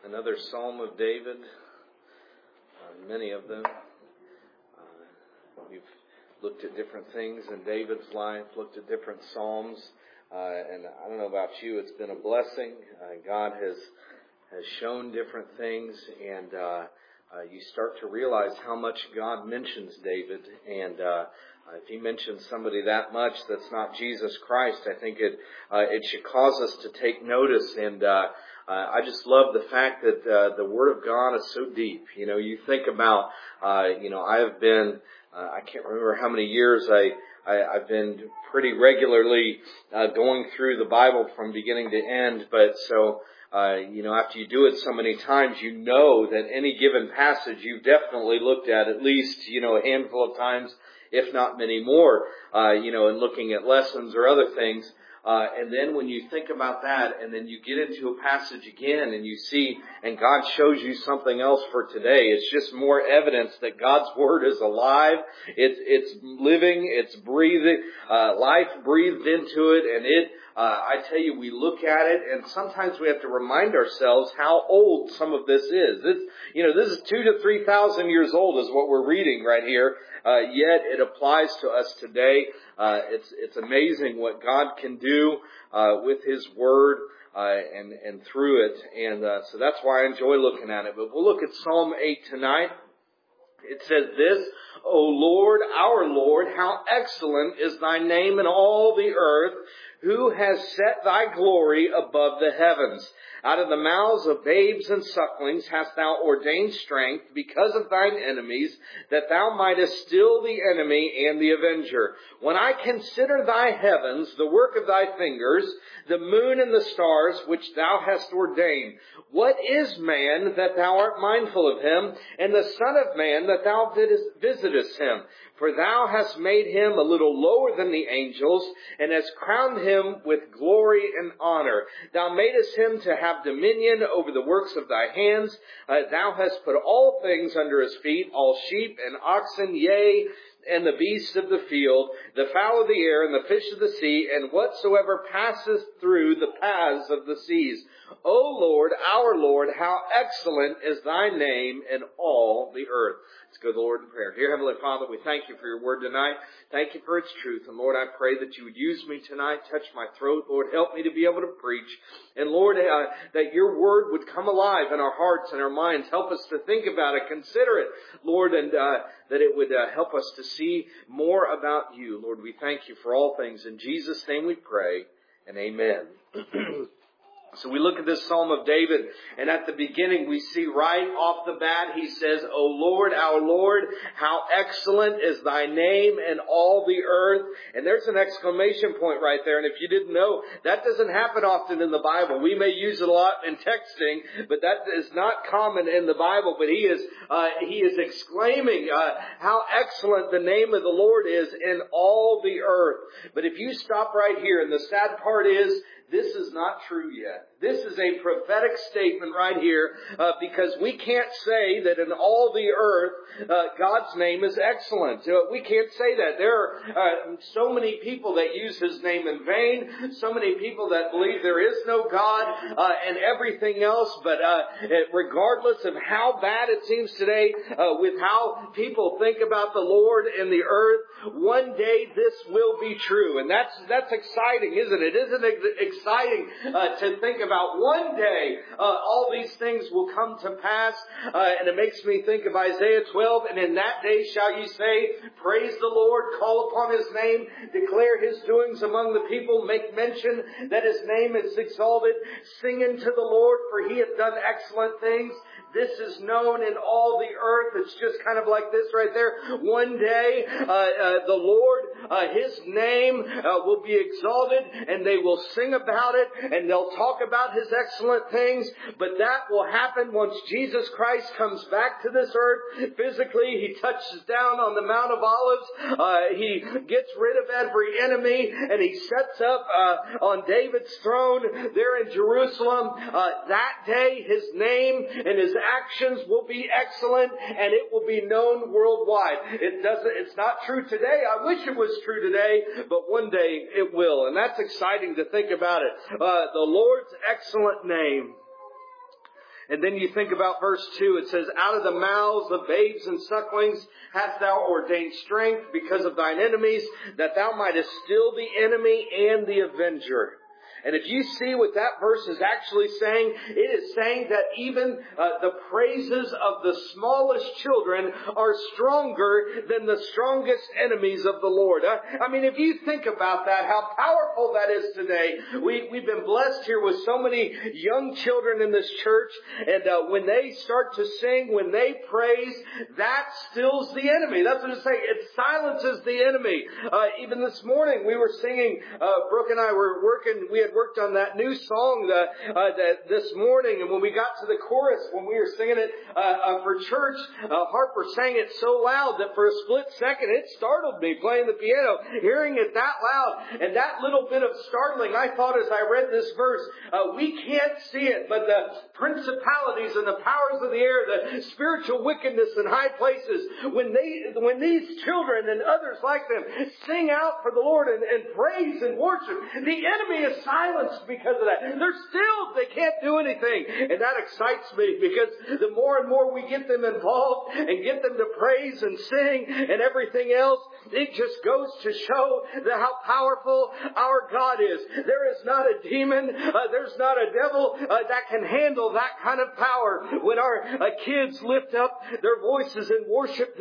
Another Psalm of David, many of them. We've looked at different things in David's life, looked at different Psalms, and I don't know about you, it's been a blessing. God has shown different things, and you start to realize how much God mentions David, and if He mentions somebody that much that's not Jesus Christ, I think it should cause us to take notice. And I just love the fact that the Word of God is so deep. You know, you think about, I have been, I can't remember how many years I've been pretty regularly going through the Bible from beginning to end, but so after you do it so many times, you know that any given passage you've definitely looked at least, a handful of times, if not many more, and looking at lessons or other things. And then when you think about that, and then you get into a passage again and you see, and God shows you something else for today, it's just more evidence that God's Word is alive, it's living, it's breathing, life breathed into it, and I tell you, we look at it, and sometimes we have to remind ourselves how old some of this is. This is 2,000 to 3,000 years old is what we're reading right here, yet it applies to us today. It's amazing what God can do with His Word and through it, and so that's why I enjoy looking at it. But we'll look at Psalm 8 tonight. It says this, O Lord, our Lord, how excellent is Thy name in all the earth, who has set Thy glory above the heavens. Out of the mouths of babes and sucklings hast Thou ordained strength because of Thine enemies, that Thou mightest still the enemy and the avenger. When I consider Thy heavens, the work of Thy fingers, the moon and the stars which Thou hast ordained. What is man that Thou art mindful of him, and the son of man that Thou visitest him? For Thou hast made him a little lower than the angels, and hast crowned him with glory and honor. Thou madest him to have dominion over the works of Thy hands. Thou hast put all things under his feet, all sheep and oxen, yea, and the beasts of the field, the fowl of the air, and the fish of the sea, and whatsoever passeth through the paths of the seas. O Lord, our Lord, how excellent is Thy name in all the earth. Let's go to the Lord in prayer. Dear Heavenly Father, we thank You for Your Word tonight. Thank You for its truth. And Lord, I pray that You would use me tonight, touch my throat. Lord, help me to be able to preach. And Lord, that Your Word would come alive in our hearts and our minds. Help us to think about it, consider it, Lord, and that it would help us to see more about You. Lord, we thank You for all things. In Jesus' name we pray, and amen. So we look at this Psalm of David, and at the beginning we see right off the bat, he says, O Lord, our Lord, how excellent is Thy name in all the earth. And there's an exclamation point right there. And if you didn't know, that doesn't happen often in the Bible. We may use it a lot in texting, but that is not common in the Bible. But he is exclaiming how excellent the name of the Lord is in all the earth. But if you stop right here, and the sad part is, this is not true yet. This is a prophetic statement right here because we can't say that in all the earth God's name is excellent. We can't say that. There are so many people that use His name in vain, so many people that believe there is no God and everything else. But regardless of how bad it seems today with how people think about the Lord and the earth, one day this will be true. And that's exciting, isn't it? Isn't it exciting to think about one day all these things will come to pass? And it makes me think of Isaiah 12, and in that day shall you say, praise the Lord, call upon His name, declare His doings among the people, make mention that His name is exalted, sing unto the Lord, for He hath done excellent things. This is known in all the earth. It's just kind of like this right there. One day, the Lord, His name will be exalted, and they will sing about it, and they'll talk about His excellent things. But that will happen once Jesus Christ comes back to this earth. Physically, He touches down on the Mount of Olives. He gets rid of every enemy, and He sets up on David's throne there in Jerusalem. That day, His name and His actions will be excellent, and it will be known worldwide. It's not true today. I wish it was true today, but one day it will. And that's exciting to think about it. The Lord's excellent name. And then you think about verse 2. It says, out of the mouths of babes and sucklings hast thou ordained strength because of thine enemies, that thou mightest still the enemy and the avenger. And if you see what that verse is actually saying, it is saying that even the praises of the smallest children are stronger than the strongest enemies of the Lord. I mean, if you think about that, how powerful that is today. We've been blessed here with so many young children in this church. And when they start to sing, when they praise, that stills the enemy. That's what it's saying. It silences the enemy. Even this morning, we were singing, Brooke and I were working, we had worked on that new song this morning, and when we got to the chorus, when we were singing it for church, Harper sang it so loud that for a split second it startled me playing the piano, hearing it that loud. And that little bit of startling, I thought as I read this verse, we can't see it, but the principalities and the powers of the air, the spiritual wickedness in high places, when these children and others like them sing out for the Lord and praise and worship, the enemy is silenced because of that. They're stilled. They can't do anything. And that excites me because the more and more we get them involved and get them to praise and sing and everything else, it just goes to show how powerful our God is. There is not a demon, there's not a devil that can handle that kind of power. When our kids lift up their voices and worship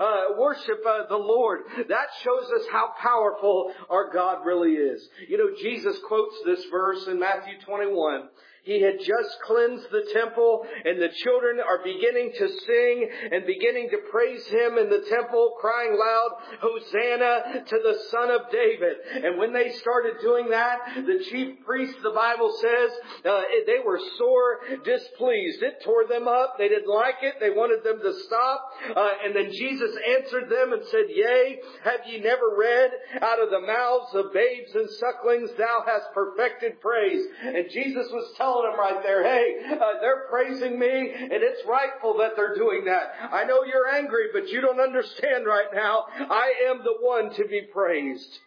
the Lord, that shows us how powerful our God really is. You know, Jesus quotes this verse in Matthew 21. He had just cleansed the temple, and the children are beginning to sing and beginning to praise Him in the temple, crying loud, Hosanna to the Son of David. And when they started doing that, the chief priests, the Bible says, they were sore displeased. It tore them up. They didn't like it. They wanted them to stop. And then Jesus answered them and said, Yea, have ye never read, out of the mouths of babes and sucklings thou hast perfected praise. And Jesus was telling them right there, hey, they're praising me, and it's rightful that they're doing that. I know you're angry, but you don't understand right now. I am the one to be praised.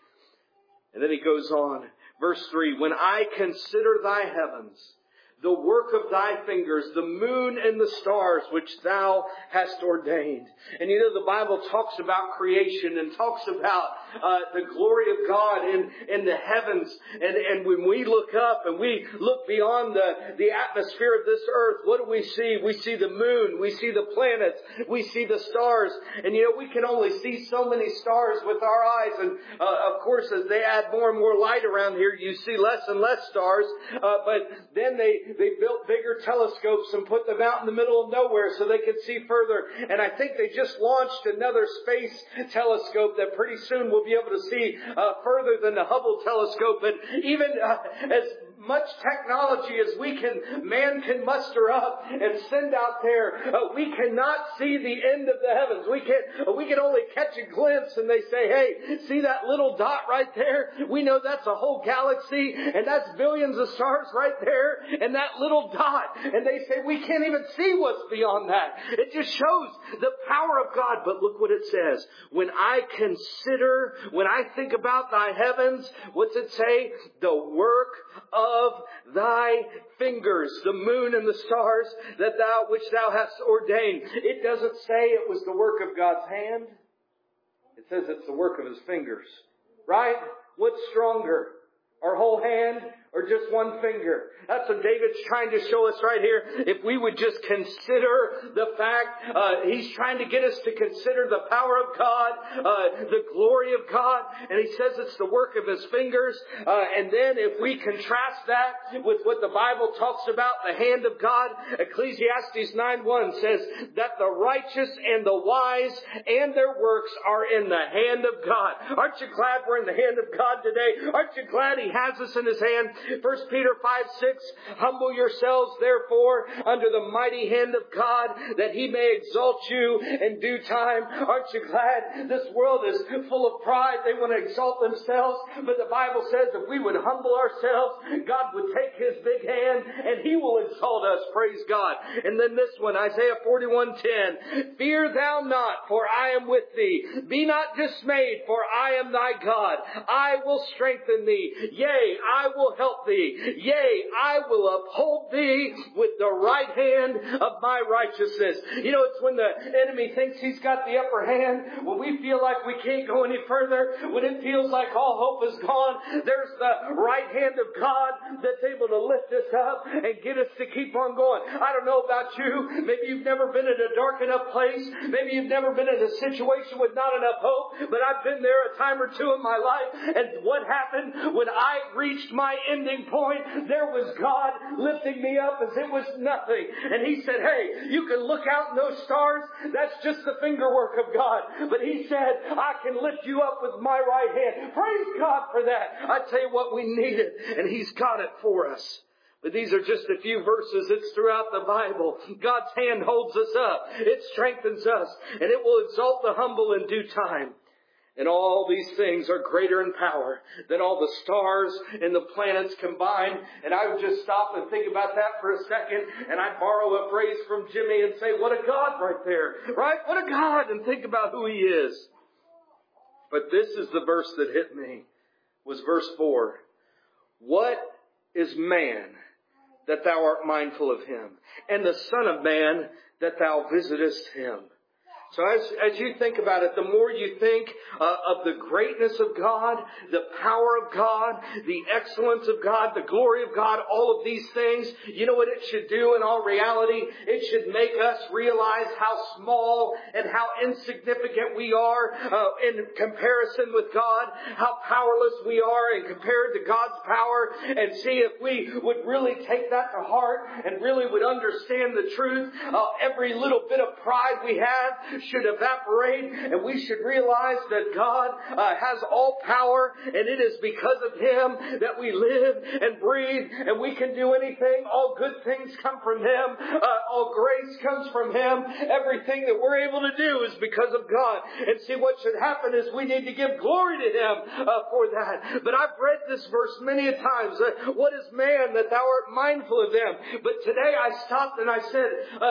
And then he goes on, verse 3, when I consider thy heavens, the work of thy fingers, the moon and the stars which thou hast ordained. And you know, the Bible talks about creation and talks about the glory of God in the heavens. And when we look up and we look beyond the atmosphere of this earth, what do we see? We see the moon, we see the planets, we see the stars. And you know, we can only see so many stars with our eyes. And of course, as they add more and more light around here, you see less and less stars. But then they built bigger telescopes and put them out in the middle of nowhere so they could see further. And I think they just launched another space telescope that pretty soon we'll be able to see further than the Hubble telescope. But even as much technology as man can muster up and send out there, we cannot see the end of the heavens. We can only catch a glimpse, and they say, hey, see that little dot right there? We know that's a whole galaxy, and that's billions of stars right there, and that little dot. And they say, we can't even see what's beyond that. It just shows the power of God. But look what it says. When I think about thy heavens, what's it say? The work of thy fingers, the moon and the stars which thou hast ordained. It doesn't say it was the work of God's hand. It says it's the work of His fingers. Right? What's stronger? Our whole hand or just one finger? That's what David's trying to show us right here. If we would just consider the fact, he's trying to get us to consider the power of God, the glory of God. And he says it's the work of His fingers. And then if we contrast that with what the Bible talks about, the hand of God, Ecclesiastes 9:1 says that the righteous and the wise and their works are in the hand of God. Aren't you glad we're in the hand of God today? Aren't you glad He has us in His hand? 1 Peter 5:6, humble yourselves therefore under the mighty hand of God, that He may exalt you in due time. Aren't you glad? This world is full of pride. They want to exalt themselves. But the Bible says if we would humble ourselves, God would take His big hand and and He will exalt us. Praise God. And then this one, Isaiah 41:10. Fear thou not, for I am with thee. Be not dismayed, for I am thy God. I will strengthen thee. Yea, I will help thee. Yea, I will uphold thee with the right hand of my righteousness. You know, it's when the enemy thinks he's got the upper hand, when we feel like we can't go any further, when it feels like all hope is gone, there's the right hand of God that's able to lift us up and get us to keep on going. I don't know about you. Maybe you've never been in a dark enough place. Maybe you've never been in a situation with not enough hope. But I've been there a time or two in my life. And what happened when I reached my ending point? There was God lifting me up as it was nothing. And He said, hey, you can look out in those stars. That's just the finger work of God. But He said, I can lift you up with my right hand. Praise God for that. I tell you what, we need it. And He's got it for us. But these are just a few verses. It's throughout the Bible. God's hand holds us up. It strengthens us. And it will exalt the humble in due time. And all these things are greater in power than all the stars and the planets combined. And I would just stop and think about that for a second. And I'd borrow a phrase from Jimmy and say, what a God right there. Right? What a God. And think about who He is. But this is the verse that hit me. Was verse 4. What is man that thou art mindful of him, and the Son of Man that thou visitest him? So as you think about it, the more you think of the greatness of God, the power of God, the excellence of God, the glory of God, all of these things, you know what it should do in all reality? It should make us realize how small and how insignificant we are in comparison with God, how powerless we are in compared to God's power, and see if we would really take that to heart and really would understand the truth. Every little bit of pride we have should evaporate, and we should realize that God has all power, and it is because of Him that we live and breathe, and we can do anything. All good things come from Him. All grace comes from Him. Everything that we're able to do is because of God. And see, what should happen is we need to give glory to Him for that. But I've read this verse many a times. What is man that thou art mindful of them? But today I stopped and I said,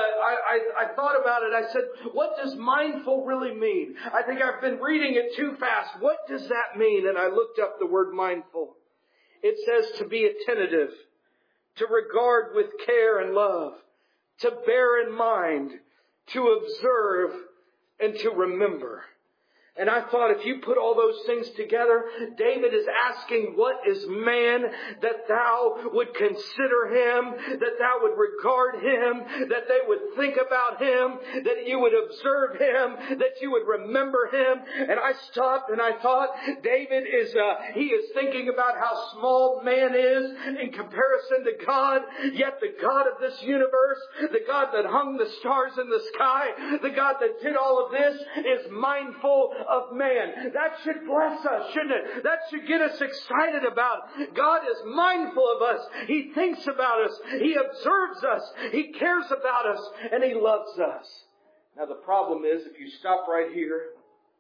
I thought about it. I said, what does mindful really mean? I think I've been reading it too fast. What does that mean? And I looked up the word mindful. It says to be attentive, to regard with care and love, to bear in mind, to observe, and to remember. And I thought if you put all those things together, David is asking, what is man that thou would consider him, that thou would regard him, that they would think about him, that you would observe him, that you would remember him. And I stopped and I thought, David he is thinking about how small man is in comparison to God, yet the God of this universe, the God that hung the stars in the sky, the God that did all of this is mindful of man. That should bless us, shouldn't it? That should get us excited about it. God is mindful of us. He thinks about us. He observes us. He cares about us. And He loves us. Now the problem is, if you stop right here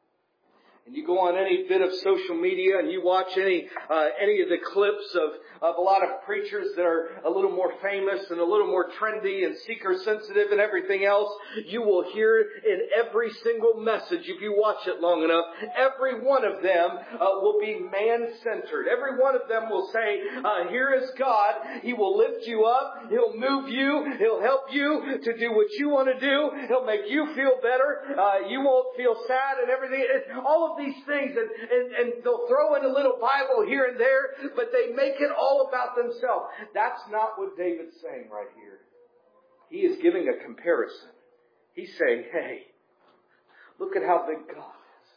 and you go on any bit of social media and you watch any of the clips of a lot of preachers that are a little more famous and a little more trendy and seeker sensitive and everything else, you will hear in every single message, if you watch it long enough, every one of them will be man-centered. Every one of them will say, here is God. He will lift you up. He'll move you. He'll help you to do what you want to do. He'll make you feel better. You won't feel sad and everything. All of these things, and they'll throw in a little Bible here and there, but they make it all about themselves. That's not what David's saying right here. He is giving a comparison. He's saying, hey, look at how big God is.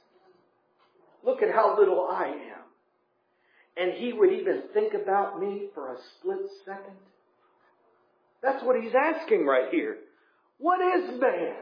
Look at how little I am. And He would even think about me for a split second. That's what He's asking right here. What is man?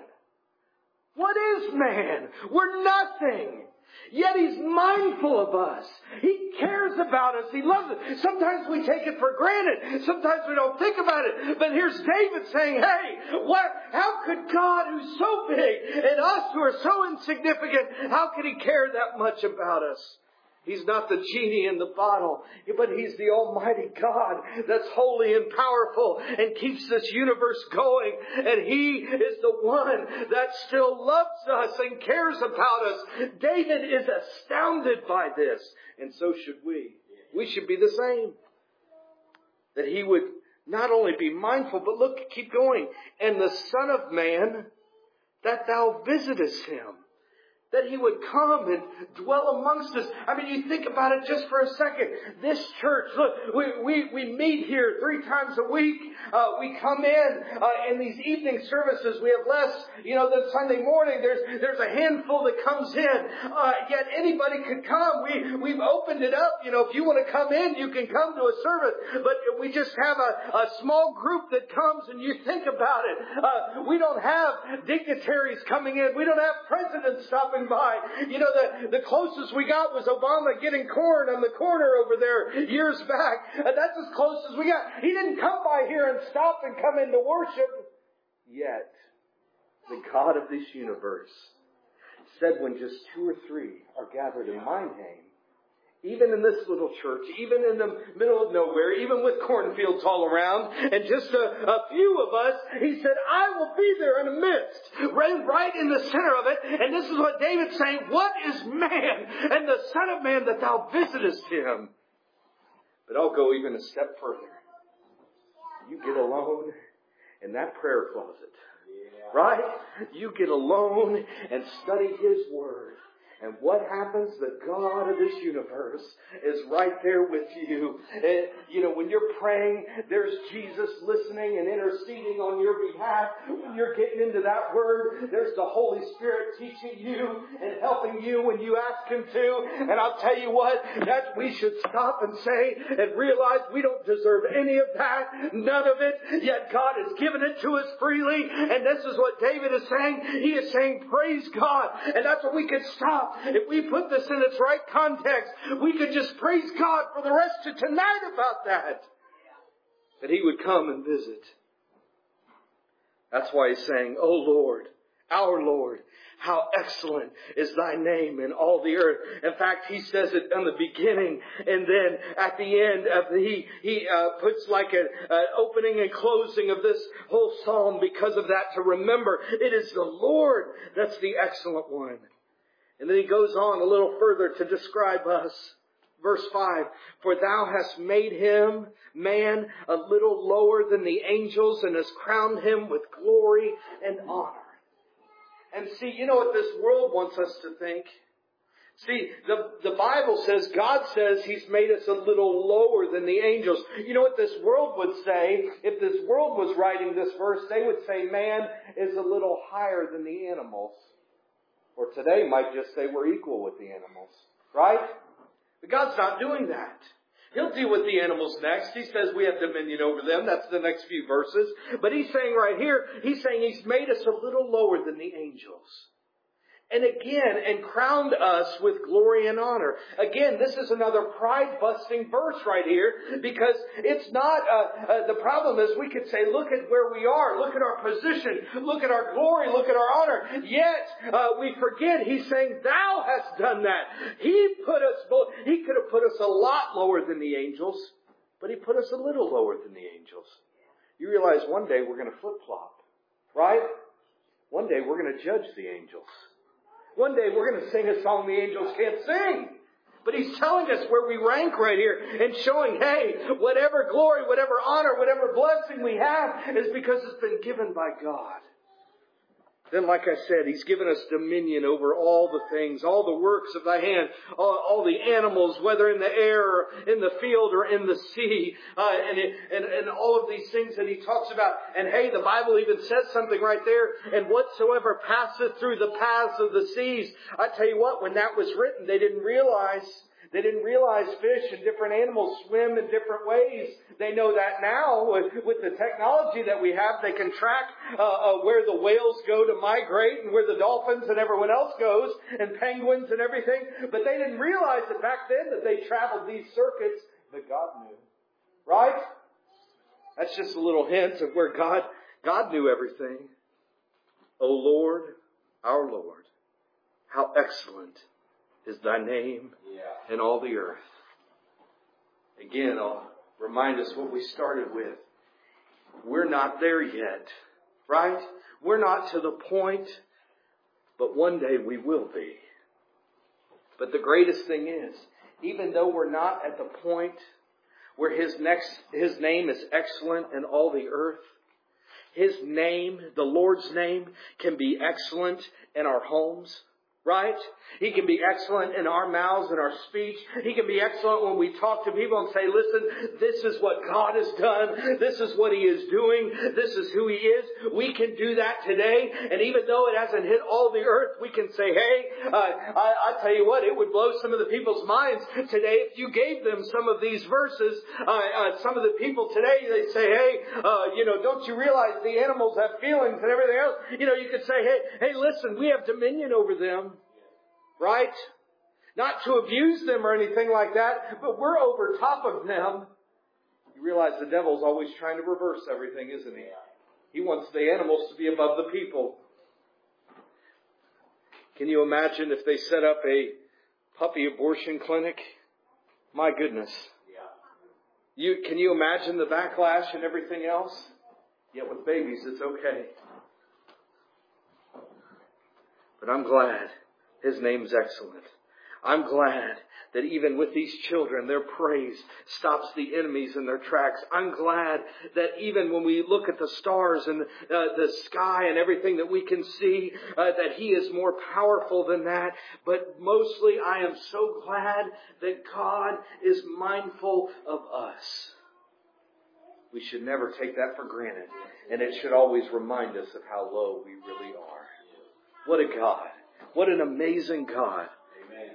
What is man? We're nothing. Yet He's mindful of us. He cares about us. He loves us. Sometimes we take it for granted. Sometimes we don't think about it. But here's David saying, hey, how could God, who's so big, and us who are so insignificant, how could He care that much about us? He's not the genie in the bottle, but He's the Almighty God that's holy and powerful and keeps this universe going. And He is the one that still loves us and cares about us. David is astounded by this, and so should we. We should be the same. That he would not only be mindful, but look, keep going. And the Son of Man, that thou visitest him. That He would come and dwell amongst us. I mean, you think about it just for a second. This church, look, we meet here 3 times a week. We come in these evening services. We have less, than Sunday morning. There's a handful that comes in. Yet anybody could come. We've opened it up. If you want to come in, you can come to a service. But we just have a small group that comes, and you think about it. We don't have dignitaries coming in. We don't have presidents stopping by. The closest we got was Obama getting corn on the corner over there years back. That's as close as we got. He didn't come by here and stop and come into worship. Yet, the God of this universe said when just 2 or 3 are gathered in my name, even in this little church, even in the middle of nowhere, even with cornfields all around, and just a few of us, He said, I will be there in the midst, right in the center of it. And this is what David's saying, what is man and the Son of Man that thou visitest him? But I'll go even a step further. You get alone in that prayer closet, right? You get alone and study His Word. And what happens? The God of this universe is right there with you. And, when you're praying, there's Jesus listening and interceding on your behalf. When you're getting into that Word, there's the Holy Spirit teaching you and helping you when you ask Him to. And I'll tell you what, that we should stop and say and realize we don't deserve any of that, none of it. Yet God has given it to us freely. And this is what David is saying. He is saying, praise God. And that's what we could stop. If we put this in its right context, we could just praise God for the rest of tonight about that. That He would come and visit. That's why He's saying, O Lord, our Lord, how excellent is Thy name in all the earth. In fact, He says it in the beginning, and then at the end, He puts like an opening and closing of this whole psalm because of that, to remember it is the Lord that's the excellent one. And then He goes on a little further to describe us. Verse 5, for Thou hast made him, man, a little lower than the angels, and hast crowned him with glory and honor. And see, you know what this world wants us to think? See, the Bible says, God says He's made us a little lower than the angels. You know what this world would say? If this world was writing this verse, they would say man is a little higher than the animals. Or today might just say we're equal with the animals. Right? But God's not doing that. He'll deal with the animals next. He says we have dominion over them. That's the next few verses. But He's saying right here, He's saying He's made us a little lower than the angels. And again, and crowned us with glory and honor. Again, this is another pride-busting verse right here, because it's not, the problem is we could say, look at where we are, look at our position, look at our glory, look at our honor. Yet, we forget, He's saying, Thou hast done that. He could have put us a lot lower than the angels, but He put us a little lower than the angels. You realize one day we're going to flip-flop, right? One day we're going to judge the angels. One day we're going to sing a song the angels can't sing. But He's telling us where we rank right here and showing, hey, whatever glory, whatever honor, whatever blessing we have is because it's been given by God. Then, like I said, He's given us dominion over all the things, all the works of Thy hand, all the animals, whether in the air or in the field or in the sea, and all of these things that He talks about. And hey, the Bible even says something right there, and whatsoever passeth through the paths of the seas. I tell you what, when that was written, they didn't realize fish and different animals swim in different ways. They know that now with the technology that we have. They can track where the whales go to migrate and where the dolphins and everyone else goes and penguins and everything. But they didn't realize that back then that they traveled these circuits, but God knew. Right? That's just a little hint of where God knew everything. O Lord, our Lord, how excellent is thy name in all the earth. Again, I'll remind us what we started with. We're not there yet, right? We're not to the point, but one day we will be. But the greatest thing is, even though we're not at the point where His name is excellent in all the earth, His name, the Lord's name, can be excellent in our homes. Right? He can be excellent in our mouths and our speech. He can be excellent when we talk to people and say, listen, this is what God has done. This is what He is doing. This is who He is. We can do that today. And even though it hasn't hit all the earth, we can say, hey, I tell you what, it would blow some of the people's minds today if you gave them some of these verses. Some of the people today, they say, hey, don't you realize the animals have feelings and everything else? You could say, hey, listen, we have dominion over them. Right? Not to abuse them or anything like that, but we're over top of them. You realize the devil's always trying to reverse everything, isn't he? He wants the animals to be above the people. Can you imagine if they set up a puppy abortion clinic? My goodness. Can you imagine the backlash and everything else? Yet with babies, it's okay. But I'm glad His name's excellent. I'm glad that even with these children, their praise stops the enemies in their tracks. I'm glad that even when we look at the stars and the sky and everything that we can see, that He is more powerful than that. But mostly I am so glad that God is mindful of us. We should never take that for granted. And it should always remind us of how low we really are. What a God. What an amazing God. Amen.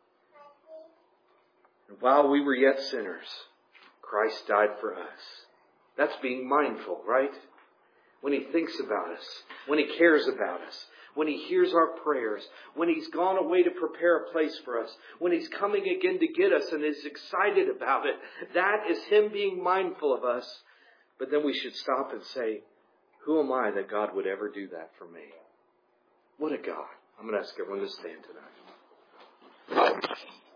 And while we were yet sinners, Christ died for us. That's being mindful, right? When He thinks about us, when He cares about us, when He hears our prayers, when He's gone away to prepare a place for us, when He's coming again to get us and is excited about it, that is Him being mindful of us. But then we should stop and say, who am I that God would ever do that for me? What a God. I'm going to ask everyone to stand tonight.